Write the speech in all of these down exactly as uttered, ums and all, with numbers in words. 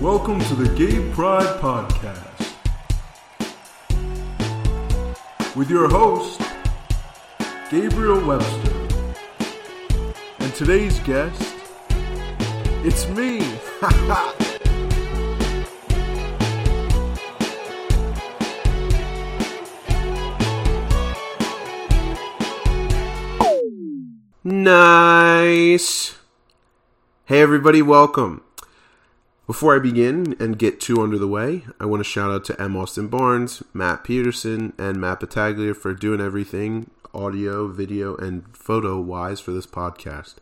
Welcome to the Gay Pride Podcast with your host, Gabriel Webster. And today's guest, it's me. Nice. Hey everybody, welcome. Before I begin and get too under the way, I want to shout out to M. Austin Barnes, Matt Peterson, and Matt Battaglia for doing everything audio, video, and photo-wise for this podcast.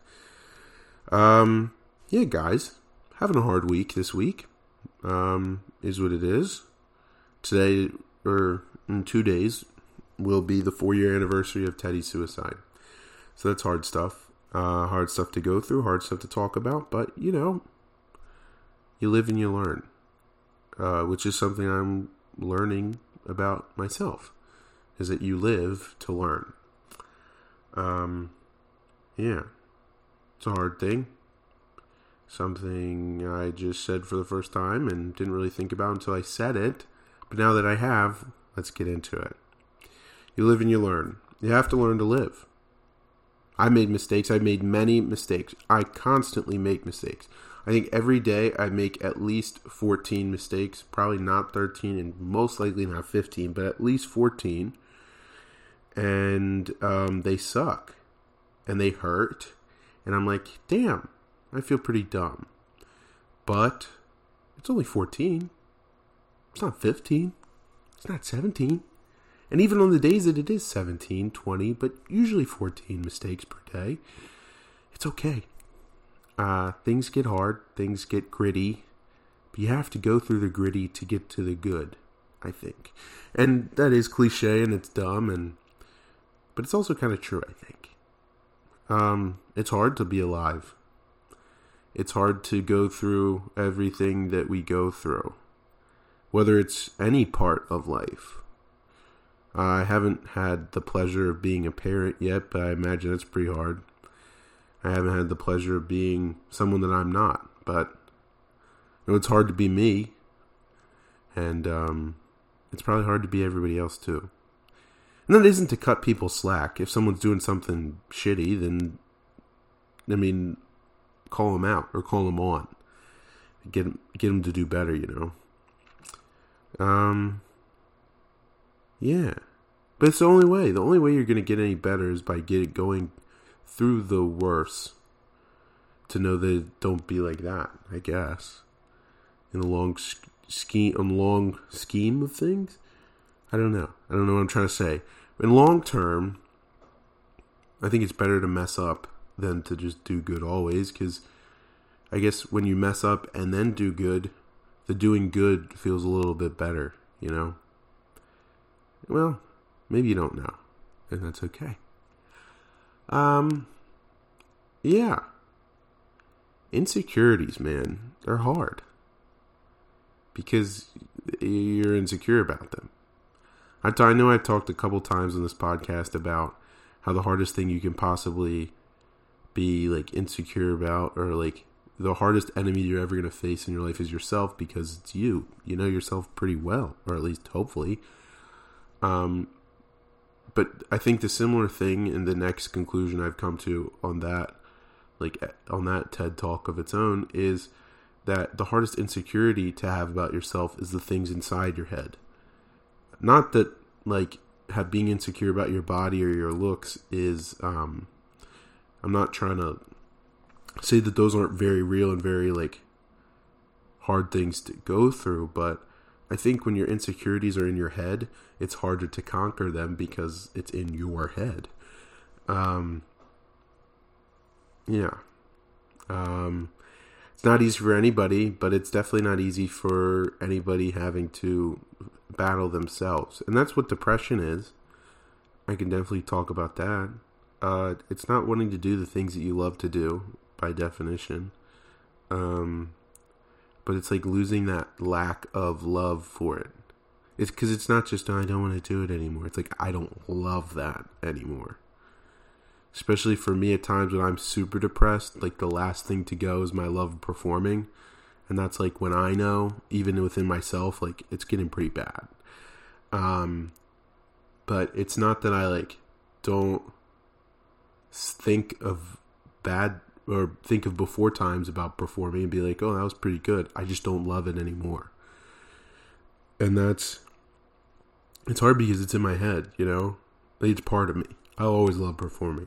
Um, yeah, guys, having a hard week this week. Um, is what it is. Today, or in two days, will be the four-year anniversary of Teddy's suicide. So that's hard stuff. Uh, hard stuff to go through, hard stuff to talk about, but, you know, you live and you learn, uh, which is something I'm learning about myself, is that you live to learn. Um, yeah, it's a hard thing. Something I just said for the first time and didn't really think about until I said it. But now that I have, let's get into it. You live and you learn. You have to learn to live. I made mistakes. I made many mistakes. I constantly make mistakes. I think every day I make at least fourteen mistakes, probably not thirteen and most likely not fifteen, but at least fourteen. And um, they suck and they hurt. And I'm like, damn, I feel pretty dumb. But it's only fourteen. It's not fifteen. It's not seventeen. And even on the days that it is seventeen, twenty, but usually fourteen mistakes per day, it's okay. Uh, things get hard, things get gritty, but you have to go through the gritty to get to the good, I think. And that is cliche and it's dumb, and but it's also kind of true, I think. Um, it's hard to be alive. It's hard to go through everything that we go through, whether it's any part of life. I haven't had the pleasure of being a parent yet, but I imagine it's pretty hard. I haven't had the pleasure of being someone that I'm not, but you know, it's hard to be me, and um, it's probably hard to be everybody else too. And that isn't to cut people slack. If someone's doing something shitty, then, I mean, call them out or call them on. Get them, get them to do better, you know. Um, yeah. But it's the only way. The only way you're going to get any better is by getting going through the worst to know that don't be like that, I guess. In the long scheme, on long scheme of things, I don't know. I don't know what I'm trying to say. In long term, I think it's better to mess up than to just do good always. Because I guess when you mess up and then do good, the doing good feels a little bit better. You know. Well, maybe you don't know, and that's okay. Um, yeah. Insecurities, man, they're hard. Because you're insecure about them. I, t- I know I've talked a couple times on this podcast about how the hardest thing you can possibly be, like, insecure about, or, like, the hardest enemy you're ever going to face in your life is yourself, because it's you. You know yourself pretty well, or at least hopefully. Um, but I think the similar thing in the next conclusion I've come to on that, like on that TED Talk of its own, is that the hardest insecurity to have about yourself is the things inside your head. Not that, like, have being insecure about your body or your looks is, um, I'm not trying to say that those aren't very real and very, like, hard things to go through, but I think when your insecurities are in your head, it's harder to conquer them because it's in your head. Um, yeah. Um, it's not easy for anybody, but it's definitely not easy for anybody having to battle themselves. And that's what depression is. I can definitely talk about that. Uh, it's not wanting to do the things that you love to do, by definition. Um... But it's like losing that lack of love for it. It's because it's not just, oh, I don't want to do it anymore. It's like, I don't love that anymore. Especially for me at times when I'm super depressed, like the last thing to go is my love of performing. And that's like when I know, even within myself, like it's getting pretty bad. Um, but it's not that I like don't think of bad or think of before times about performing and be like, oh, that was pretty good. I just don't love it anymore. And that's, it's hard because it's in my head, you know, like it's part of me. I always love performing.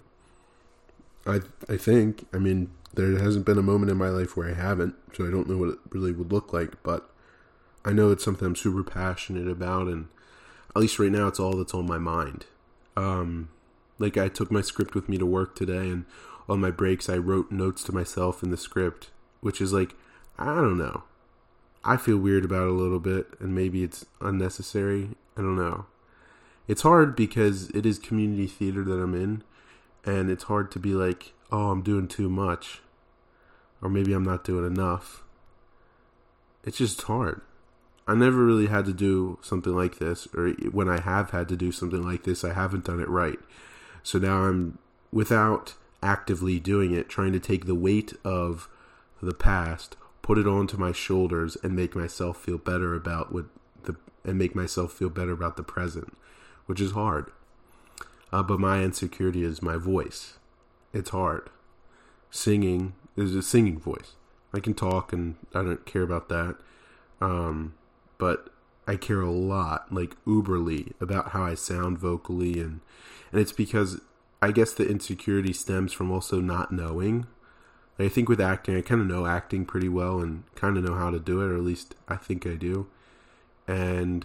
I I think, I mean, there hasn't been a moment in my life where I haven't, so I don't know what it really would look like, but I know it's something I'm super passionate about, and at least right now, it's all that's on my mind. Um, like, I took my script with me to work today, and on my breaks, I wrote notes to myself in the script, which is like, I don't know. I feel weird about it a little bit, and maybe it's unnecessary. I don't know. It's hard because it is community theater that I'm in, and it's hard to be like, oh, I'm doing too much, or maybe I'm not doing enough. It's just hard. I never really had to do something like this, or when I have had to do something like this, I haven't done it right. So now I'm, without actively doing it, trying to take the weight of the past, put it onto my shoulders, and make myself feel better about what the, and make myself feel better about the present, which is hard. Uh, but my insecurity is my voice. It's hard. Singing is a singing voice. I can talk, and I don't care about that. Um, but I care a lot, like uberly, about how I sound vocally, and and it's because I guess the insecurity stems from also not knowing. Like, I think with acting, I kind of know acting pretty well and kind of know how to do it, or at least I think I do. And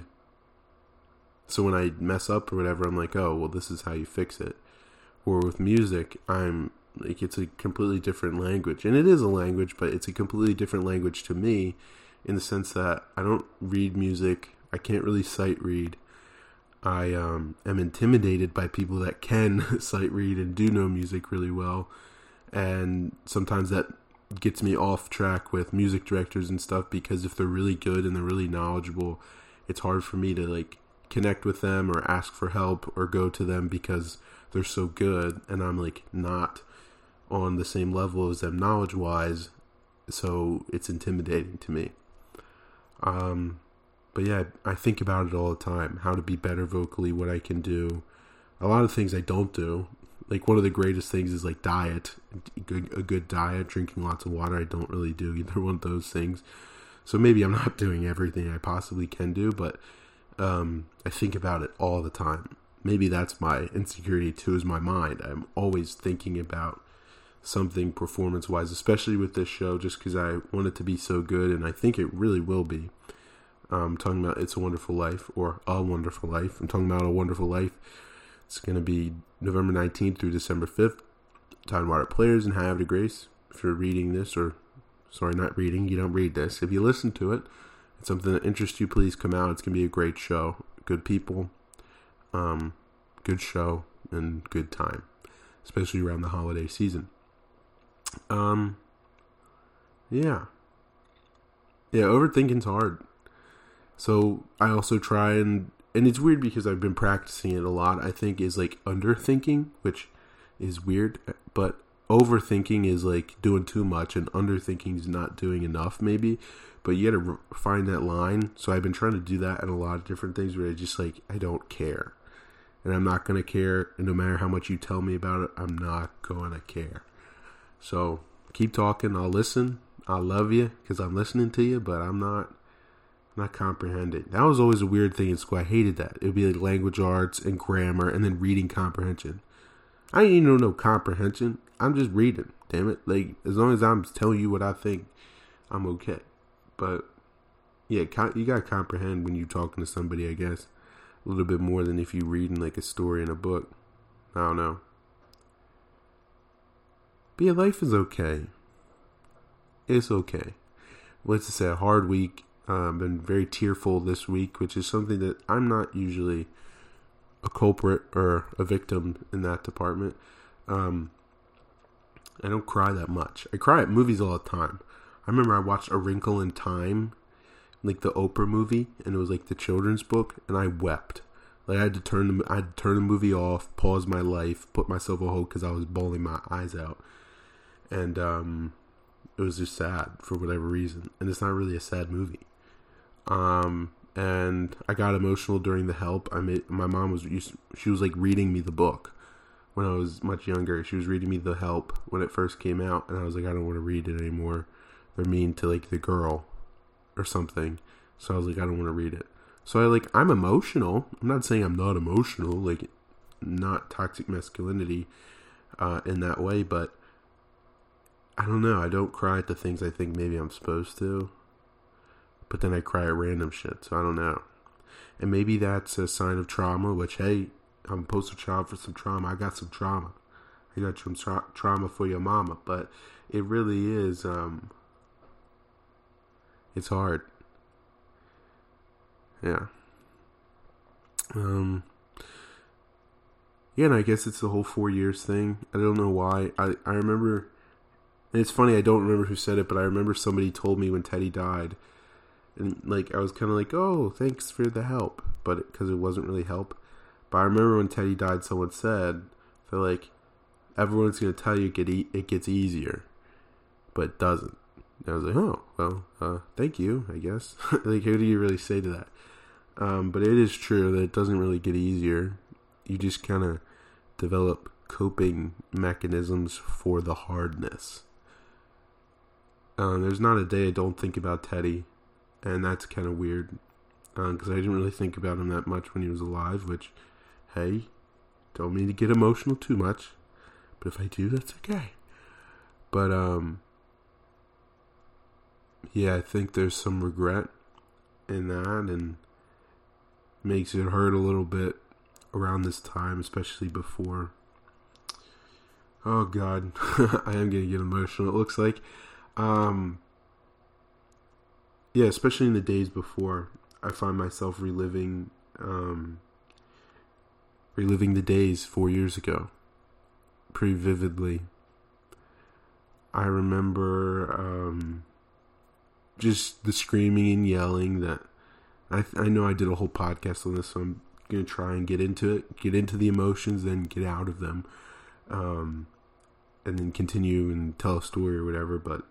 so when I mess up or whatever, I'm like, oh, well, this is how you fix it. Or with music, I'm like, it's a completely different language. And it is a language, but it's a completely different language to me in the sense that I don't read music. I can't really sight read. I um, am intimidated by people that can sight read and do know music really well. And sometimes that gets me off track with music directors and stuff, because if they're really good and they're really knowledgeable, it's hard for me to like connect with them or ask for help or go to them because they're so good and I'm like not on the same level as them knowledge wise, so it's intimidating to me. Um, but yeah, I think about it all the time, how to be better vocally, what I can do. A lot of things I don't do. Like, one of the greatest things is like diet, a good diet, drinking lots of water. I don't really do either one of those things. So maybe I'm not doing everything I possibly can do, but um, I think about it all the time. Maybe that's my insecurity too, is my mind. I'm always thinking about something performance-wise, especially with this show, just because I want it to be so good, and I think it really will be. I'm talking about It's a Wonderful Life, or A Wonderful Life. I'm talking about A Wonderful Life. It's going to be November nineteenth through December fifth. Tidewater Players in Havre de Grace. If you're reading this, or, sorry, not reading, you don't read this. If you listen to it, it's something that interests you, please come out. It's going to be a great show. Good people, um, good show, and good time, especially around the holiday season. Um, yeah. Yeah, overthinking's hard. So I also try and, and it's weird because I've been practicing it a lot, I think, is like underthinking, which is weird, but overthinking is like doing too much and underthinking is not doing enough maybe, but you gotta find that line. So I've been trying to do that in a lot of different things where I just like, I don't care. And I'm not gonna care, and no matter how much you tell me about it, I'm not gonna care. So keep talking, I'll listen, I love you because I'm listening to you, but I'm not not comprehending. That was always a weird thing in school. I hated that. It would be like language arts and grammar and then reading comprehension. I didn't even know comprehension. I'm just reading, damn it. Like, as long as I'm telling you what I think, I'm okay. But yeah, you gotta comprehend when you're talking to somebody, I guess, a little bit more than if you're reading like a story in a book. I don't know. But yeah, life is okay. It's okay. Let's just say a hard week. I've uh, been very tearful this week, which is something that I'm not usually a culprit or a victim in that department. Um, I don't cry that much. I cry at movies all the time. I remember I watched A Wrinkle in Time, like the Oprah movie, and it was like the children's book, and I wept. Like, I had to turn the, I had to turn the movie off, pause my life, put myself on hold because I was bawling my eyes out. And um, it was just sad for whatever reason, and it's not really a sad movie. Um, and I got emotional during The Help. I made my mom was used, she was like reading me the book when I was much younger. She was reading me The Help when it first came out, and I was like, I don't want to read it anymore. They're mean to like the girl or something. So I was like, I don't want to read it. So I like I'm emotional. I'm not saying I'm not emotional, like not toxic masculinity uh, in that way, but I don't know. I don't cry at the things I think maybe I'm supposed to. But then I cry at random shit, so I don't know. And maybe that's a sign of trauma, which, hey, I'm a poster child for some trauma. I got some trauma. I got some tra- trauma for your mama. But it really is, um, it's hard. Yeah. Um, yeah, and I guess it's the whole four years thing. I don't know why. I, I remember, and it's funny, I don't remember who said it, but I remember somebody told me when Teddy died, and like I was kind of like, oh, thanks for the help, but because it, it wasn't really help. But I remember when Teddy died, someone said, they're like, everyone's going to tell you it, get e- it gets easier, but it doesn't. And I was like, oh, well, uh, thank you, I guess. Like, who do you really say to that? Um, but it is true that it doesn't really get easier. You just kind of develop coping mechanisms for the hardness. Uh, there's not a day I don't think about Teddy, and that's kind of weird, because uh, I didn't really think about him that much when he was alive, which, hey, don't mean to get emotional too much, but if I do, that's okay. But, um, yeah, I think there's some regret in that, and makes it hurt a little bit around this time, especially before. Oh, God, I am going to get emotional, it looks like. Um, yeah, especially in the days before, I find myself reliving, um, reliving the days four years ago, pretty vividly. I remember, um, just the screaming and yelling that, I I know I did a whole podcast on this, so I'm going to try and get into it, get into the emotions, then get out of them, um, and then continue and tell a story or whatever, but,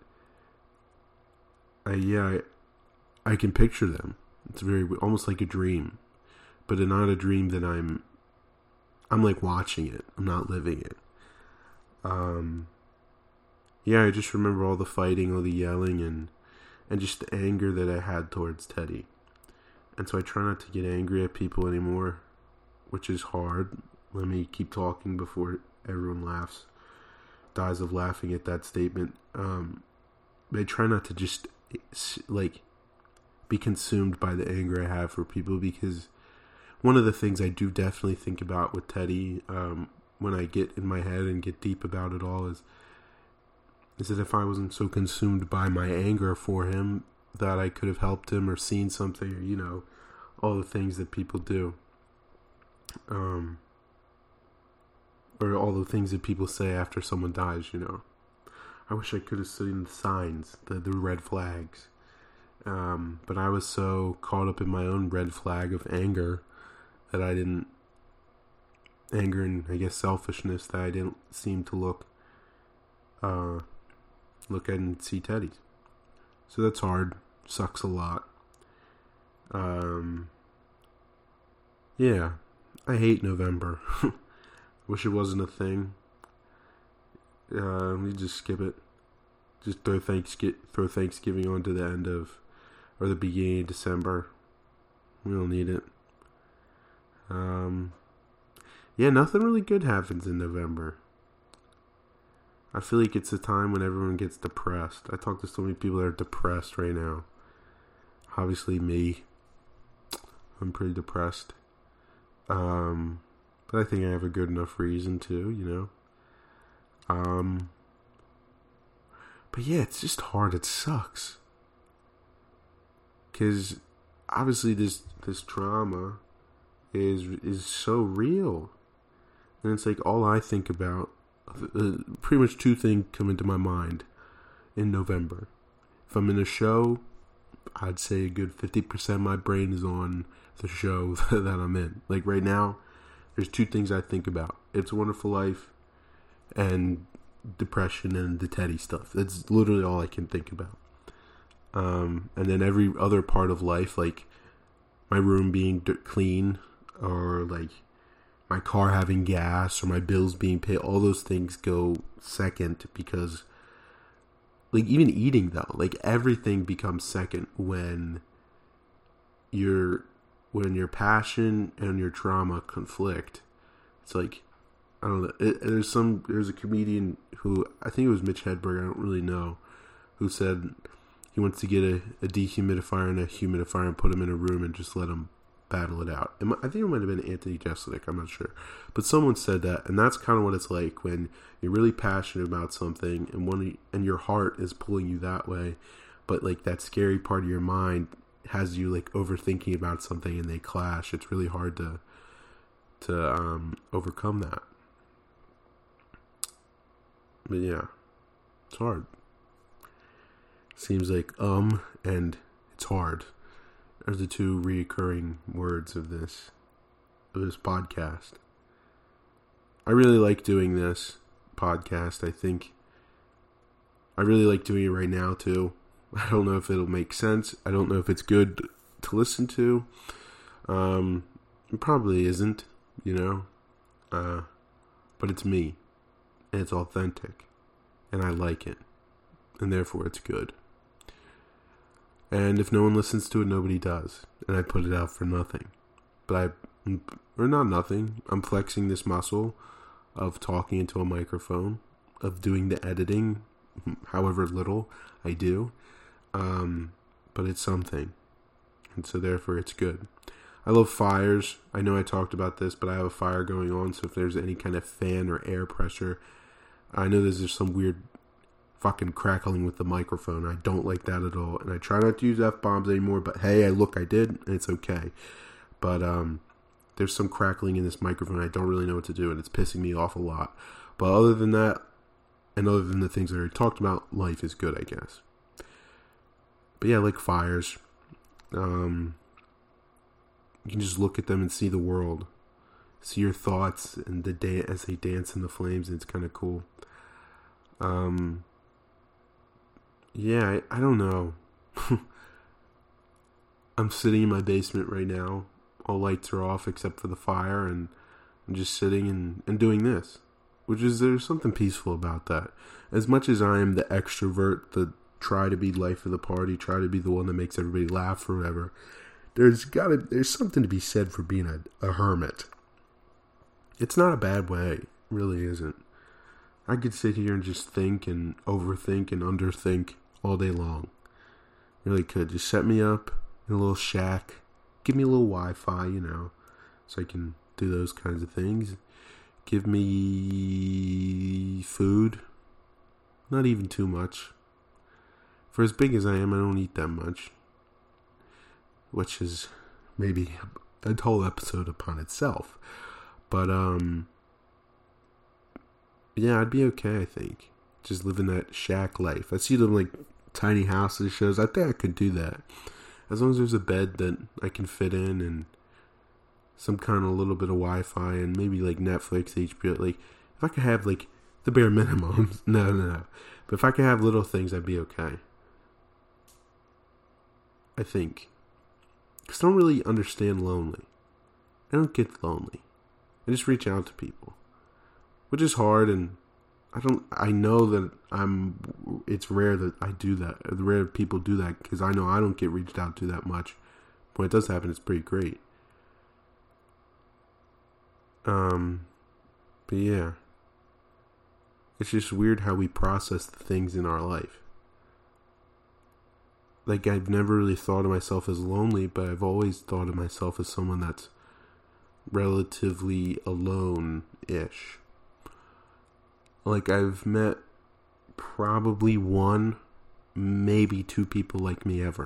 I, yeah, I, I can picture them. It's very, almost like a dream, but not a dream that I'm, I'm like watching it, I'm not living it. Um, yeah, I just remember all the fighting, all the yelling, and, and just the anger that I had towards Teddy. And so I try not to get angry at people anymore, which is hard. Let me keep talking before everyone laughs, dies of laughing at that statement. Um, I try not to just, like, be consumed by the anger I have for people, because one of the things I do definitely think about with Teddy, um, when I get in my head and get deep about it all, is, is that if I wasn't so consumed by my anger for him, that I could have helped him or seen something, or, you know, all the things that people do. Um, or all the things that people say after someone dies, you know. I wish I could have seen the signs, the, the red flags. Um, but I was so caught up in my own red flag of anger that I didn't, anger and I guess selfishness, that I didn't seem to look, uh, look at and see Teddy's. So that's hard. Sucks a lot. Um, yeah. I hate November. Wish it wasn't a thing. Uh, we just skip it. Just throw Thanksgiving, throw Thanksgiving on to the end of, or the beginning of December. We don't need it. Um, yeah, nothing really good happens in November. I feel like it's a time when everyone gets depressed. I talk to so many people that are depressed right now. Obviously me. I'm pretty depressed. Um, but I think I have a good enough reason to, you know. Um, but yeah, it's just hard. It sucks. Because obviously this, this trauma is, is so real. And it's like all I think about, Uh, pretty much two things come into my mind in November. If I'm in a show, I'd say a good fifty percent of my brain is on the show that I'm in. Like right now, there's two things I think about. It's a Wonderful Life and depression and the Teddy stuff. That's literally all I can think about. Um, and then every other part of life, like my room being d- clean, or like my car having gas, or my bills being paid, all those things go second, because like even eating though, like everything becomes second when your when your passion and your trauma conflict. It's like, I don't know. It, there's some there's a comedian who, I think it was Mitch Hedberg, I don't really know, who said he wants to get a, a dehumidifier and a humidifier and put them in a room and just let them battle it out. It might, I think it might have been Anthony Jeselnik, I'm not sure. But someone said that, and that's kind of what it's like when you're really passionate about something and one and your heart is pulling you that way, but like that scary part of your mind has you like overthinking about something and they clash. It's really hard to to um, overcome that. But yeah, it's hard. Seems like um and it's hard are the two recurring words of this of this podcast. I really like doing this podcast. I think I really like doing it right now too. I don't know if it'll make sense. I don't know if it's good to listen to. Um, it probably isn't, you know. Uh, but it's me, and it's authentic, and I like it, and therefore it's good. And if no one listens to it, nobody does. And I put it out for nothing. But I, or not nothing, I'm flexing this muscle of talking into a microphone, of doing the editing, however little I do. Um, but it's something. And so therefore it's good. I love fires. I know I talked about this, but I have a fire going on. So if there's any kind of fan or air pressure, I know there's just some weird fucking crackling with the microphone. I don't like that at all, and I try not to use F-bombs anymore, but hey, I look, I did, and it's okay. But um, there's some crackling in this microphone. I don't really know what to do, and it's pissing me off a lot. But other than that, and other than the things I already talked about, life is good, I guess. But yeah, I like fires. Um, you can just look at them and see the world. See your thoughts and the day as they dance in the flames, and it's kind of cool. Um... Yeah, I, I don't know. I'm sitting in my basement right now. All lights are off except for the fire, and I'm just sitting and, and doing this. Which is, there's something peaceful about that. As much as I am the extrovert, the try to be life of the party, try to be the one that makes everybody laugh or whatever, there's gotta, there's something to be said for being a, a hermit. It's not a bad way. It really isn't. I could sit here and just think and overthink and underthink all day long. Really could. Just set me up in a little shack. Give me a little Wi-Fi, you know, so I can do those kinds of things. Give me food. Not even too much. For as big as I am, I don't eat that much. Which is maybe a whole episode upon itself. But, um... yeah, I'd be okay, I think. Just living that shack life. I see them like tiny houses shows. I think I could do that. As long as there's a bed that I can fit in and some kind of little bit of Wi-Fi and maybe like Netflix, H B O. Like, if I could have like the bare minimum. no, no, no. But if I could have little things, I'd be okay. I think. Because I don't really understand lonely. I don't get lonely. I just reach out to people. Which is hard, and I don't. I know that I'm. It's rare that I do that. Rare people do that because I know I don't get reached out to that much. When it does happen, it's pretty great. Um, but yeah, it's just weird how we process the things in our life. Like, I've never really thought of myself as lonely, but I've always thought of myself as someone that's relatively alone-ish. Like, I've met probably one, maybe two people like me ever.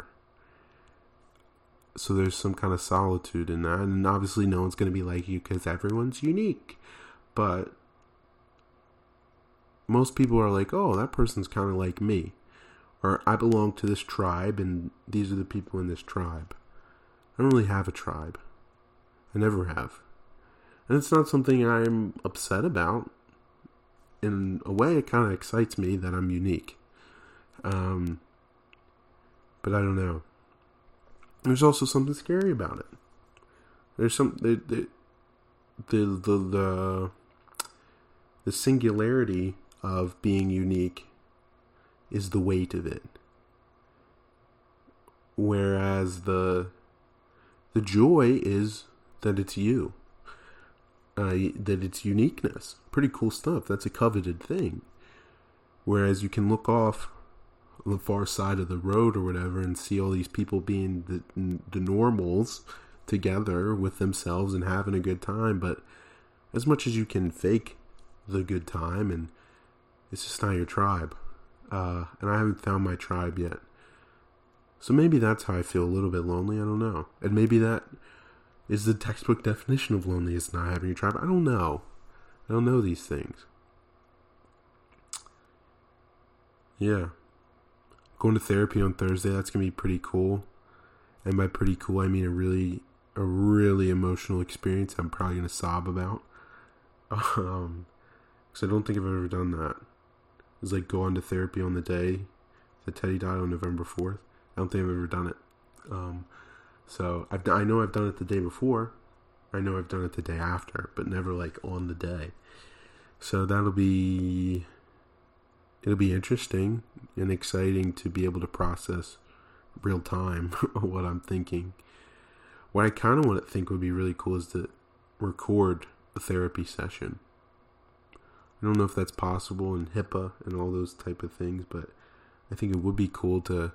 So there's some kind of solitude in that. And obviously no one's going to be like you because everyone's unique. But most people are like, oh, that person's kind of like me. Or I belong to this tribe and these are the people in this tribe. I don't really have a tribe. I never have. And it's not something I'm upset about. in a way, it kind of excites me that I'm unique. Um, but I don't know. There's also something scary about it. There's some the the the the, the, the singularity of being unique is the weight of it. Whereas the the joy is that it's you. Uh, that it's uniqueness. Pretty cool stuff. That's a coveted thing. Whereas you can look off on the far side of the road or whatever and see all these people being the, the normals together with themselves and having a good time. But as much as you can fake the good time, and it's just not your tribe. Uh, and I haven't found my tribe yet. So maybe that's how I feel a little bit lonely. I don't know. And maybe that is the textbook definition of lonely, is not having your tribe. I don't know. I don't know these things. Yeah. Going to therapy on Thursday, that's going to be pretty cool. And by pretty cool, I mean a really, a really emotional experience I'm probably going to sob about. Um, because I don't think I've ever done that. It was like going to therapy on the day that Teddy died on November fourth. I don't think I've ever done it. Um, so I've I know I've done it the day before. I know I've done it the day after, but never like on the day. So that'll be, it'll be interesting and exciting to be able to process real time what I'm thinking. What I kind of want to think would be really cool is to record a therapy session. I don't know if that's possible in HIPAA and all those type of things, but I think it would be cool to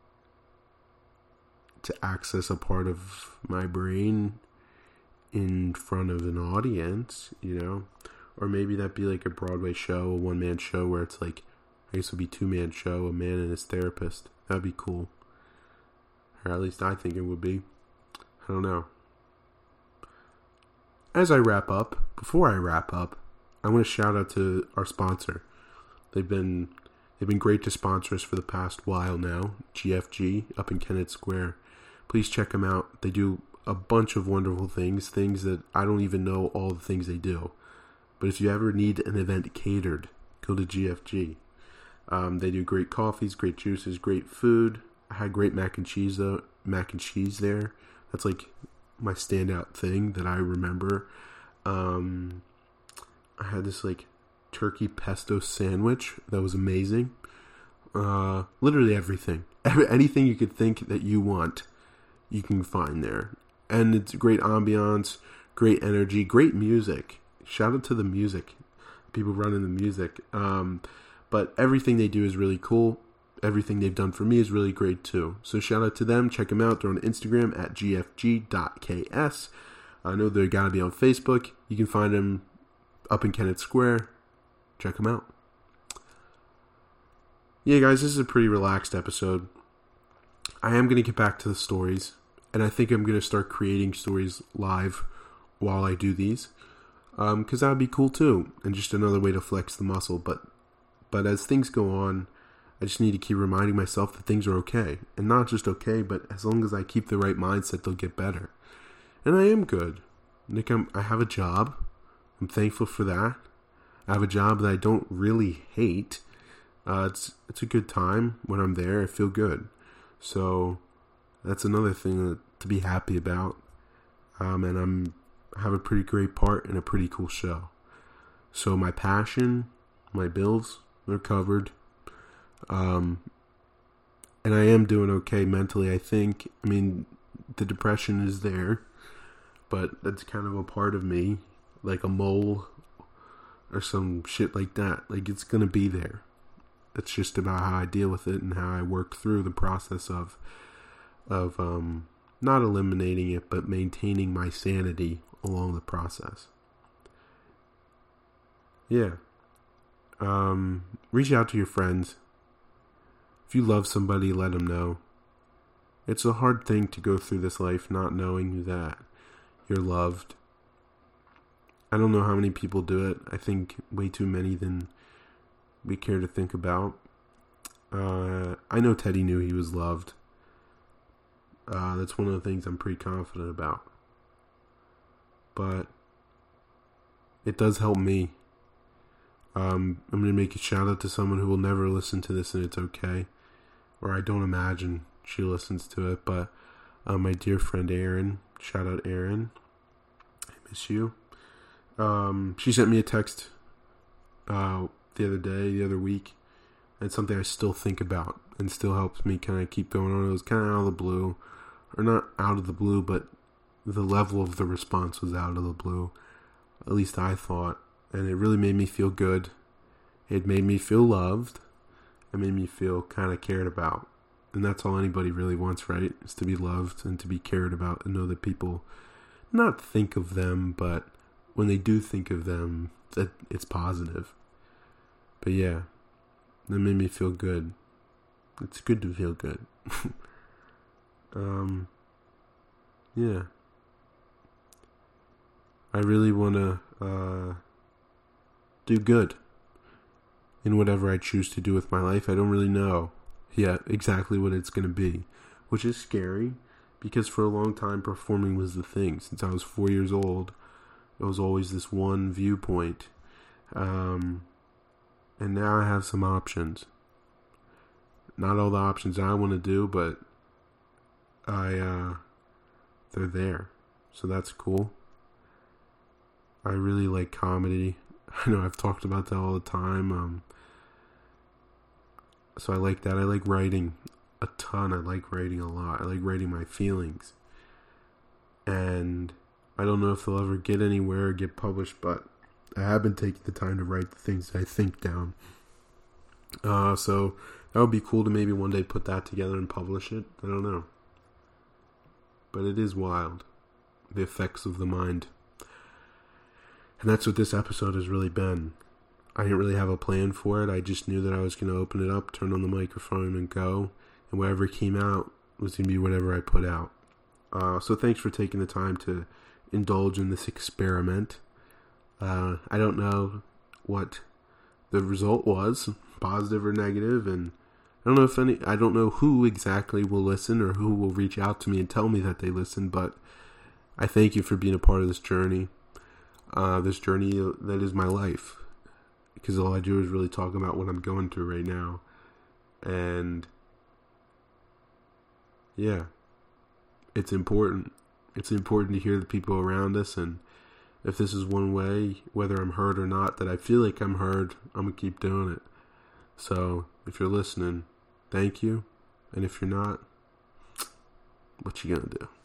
to access a part of my brain in front of an audience, you know, or maybe that'd be like a Broadway show, a one-man show where it's like, I guess it would be two-man show, a man and his therapist. That'd be cool. Or at least I think it would be. I don't know. As I wrap up, before I wrap up, I want to shout out to our sponsor. They've been they've been great to sponsor us for the past while now. G F G up in Kennett Square. Please check them out. They do a bunch of wonderful things, things that I don't even know all the things they do. But if you ever need an event catered, go to G F G. Um, they do great coffees, great juices, great food. I had great mac and cheese though, mac and cheese there. That's like my standout thing that I remember. Um, I had this like turkey pesto sandwich that was amazing. Uh, literally everything, anything you could think that you want, you can find there. And it's great ambiance, great energy, great music. Shout out to the music, people running the music. Um, but everything they do is really cool. Everything they've done for me is really great too. So shout out to them. Check them out. They're on Instagram at G F G dot K S. I know they're got to be on Facebook. You can find them up in Kennett Square. Check them out. Yeah, guys, this is a pretty relaxed episode. I am going to get back to the stories. And I think I'm going to start creating stories live while I do these. Um, because that would be cool too. And just another way to flex the muscle. But, but as things go on, I just need to keep reminding myself that things are okay. And not just okay, but as long as I keep the right mindset, they'll get better. And I am good. Nick, I'm, I have a job. I'm thankful for that. I have a job that I don't really hate. Uh, it's it's a good time when I'm there. I feel good. So that's another thing to be happy about. Um, and I'm I have a pretty great part in a pretty cool show. So my passion, my bills, they're covered. Um, and I am doing okay mentally, I think. I mean, the depression is there, but that's kind of a part of me, like a mole or some shit like that. Like, it's gonna be there. It's just about how I deal with it and how I work through the process of of um, not eliminating it, but maintaining my sanity along the process. Yeah. Um, reach out to your friends. If you love somebody, let them know. It's a hard thing to go through this life not knowing that you're loved. I don't know how many people do it. I think way too many than we care to think about. Uh, I know Teddy knew he was loved. Uh, that's one of the things I'm pretty confident about. But it does help me Um, I'm going to make a shout out to someone who will never listen to this, and it's okay. Or I don't imagine she listens to it, but uh, my dear friend Erin, shout out Erin, I miss you. Um, she sent me a text uh, the other day, the other week, and something I still think about and still helps me kind of keep going on. It was kind of out of the blue, or not out of the blue, but the level of the response was out of the blue. At least I thought. And it really made me feel good. It made me feel loved. It made me feel kind of cared about. And that's all anybody really wants, right? Is to be loved and to be cared about and know that people not think of them, but when they do think of them, that it's positive. But yeah, that made me feel good. It's good to feel good. um, yeah. I really want to uh, do good in whatever I choose to do with my life. I don't really know yet exactly what it's going to be, which is scary because for a long time performing was the thing. Since I was four years old, it was always this one viewpoint. Um, and now I have some options. Not all the options I want to do, but I uh, they're there. So that's cool. I really like comedy. I know I've talked about that all the time. Um, so I like that. I like writing a ton. I like writing a lot. I like writing my feelings. And I don't know if they'll ever get anywhere or get published, but I have been taking the time to write the things that I think down. Uh, so that would be cool to maybe one day put that together and publish it. I don't know. But it is wild. The effects of the mind. And that's what this episode has really been. I didn't really have a plan for it. I just knew that I was going to open it up, turn on the microphone, and go. And whatever came out was going to be whatever I put out. Uh, so thanks for taking the time to indulge in this experiment. Uh, I don't know what the result was, positive or negative, and I don't know if any. I don't know who exactly will listen or who will reach out to me and tell me that they listen. But I thank you for being a part of this journey. Uh, this journey that is my life, because all I do is really talk about what I'm going through right now, and yeah, it's important. It's important to hear the people around us, and if this is one way, whether I'm heard or not, that I feel like I'm heard, I'm gonna keep doing it. So if you're listening, thank you, and if you're not, what you gonna do?